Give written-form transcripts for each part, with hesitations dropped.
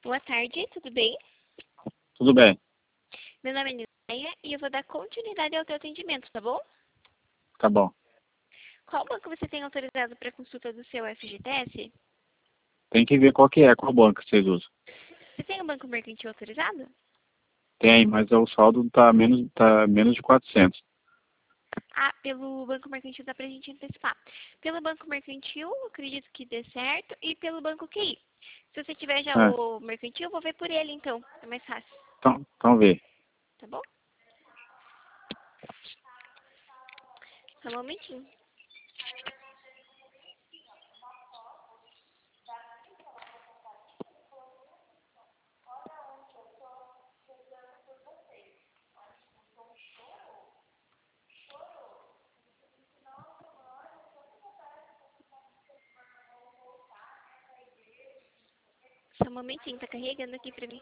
Boa tarde, tudo bem? Tudo bem, Meu nome é Nileia e eu vou dar continuidade ao teu atendimento, tá bom? tá bom. Qual banco você tem autorizado para consulta do seu FGTS? Tem que ver qual banco vocês usam. Você tem um banco mercantil autorizado? Tem, mas o saldo tá menos de 400. Ah, pelo banco mercantil dá pra gente antecipar. Pelo banco mercantil, eu acredito que dê certo. E pelo banco QI. Se você tiver já É, o mercantil, eu vou ver por ele então. É mais fácil, então vê. tá bom? Só um momentinho. Só um momentinho, tá carregando aqui pra mim.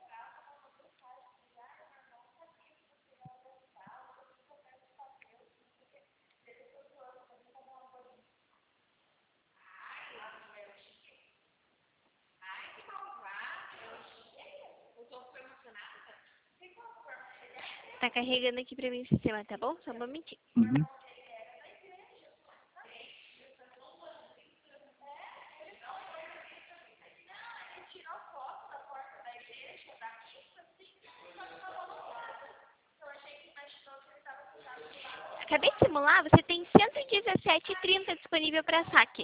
Tá carregando aqui pra mim o sistema, tá bom? Só um momentinho. Uhum. Acabei de simular, você tem 117,30 disponível para saque.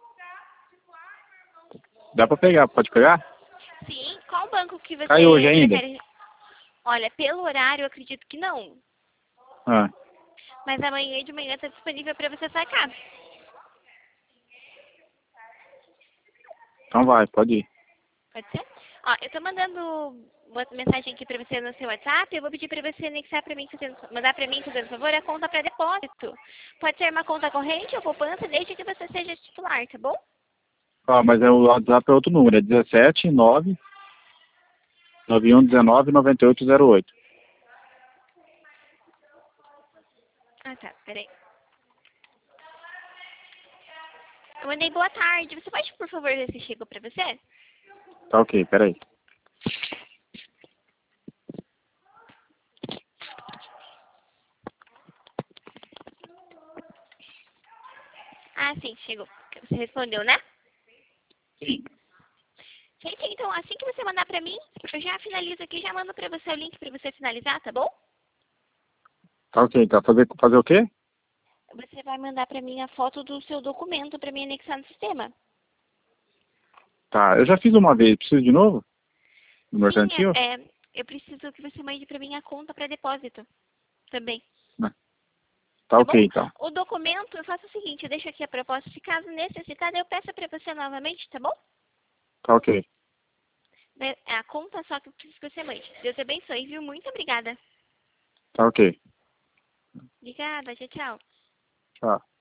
Dá pra pegar, pode pegar? Sim, qual banco que Cai hoje você ainda? prefere? Olha, pelo horário eu acredito que não. Ah, Mas amanhã de manhã está disponível para você sacar. então vai, pode ir. Pode ser? Ó, eu tô mandando uma mensagem aqui para você no seu WhatsApp. Eu vou pedir para você anexar para mim, mandar para mim, fazendo favor, a conta para depósito. Pode ser uma conta corrente ou poupança, desde que você seja titular, tá bom? Mas o WhatsApp é outro número, é 17 9 91 19 9808. Ah, tá. Peraí. Eu mandei boa tarde. Você pode, por favor, ver se chegou para você? Tá ok, peraí. Ah, sim, chegou. Você respondeu, né? Sim. Gente, então assim que você mandar pra mim, eu já finalizo aqui, já mando pra você o link pra você finalizar, tá bom? Tá ok, tá. Fazer o quê? Você vai mandar pra mim a foto do seu documento pra mim anexar no sistema. Tá, eu já fiz uma vez, preciso de novo? No Sim, mercantil? eu preciso que você mande pra mim a conta pra depósito também, Não. Tá tá ok, bom? então. O documento, eu faço o seguinte, eu deixo aqui a proposta, se caso necessitar, eu peço pra você novamente, tá bom? Tá ok. A conta só que eu preciso que você mande. Deus te abençoe, viu? Muito obrigada. Tá ok. Obrigada, tchau, tchau. Tchau.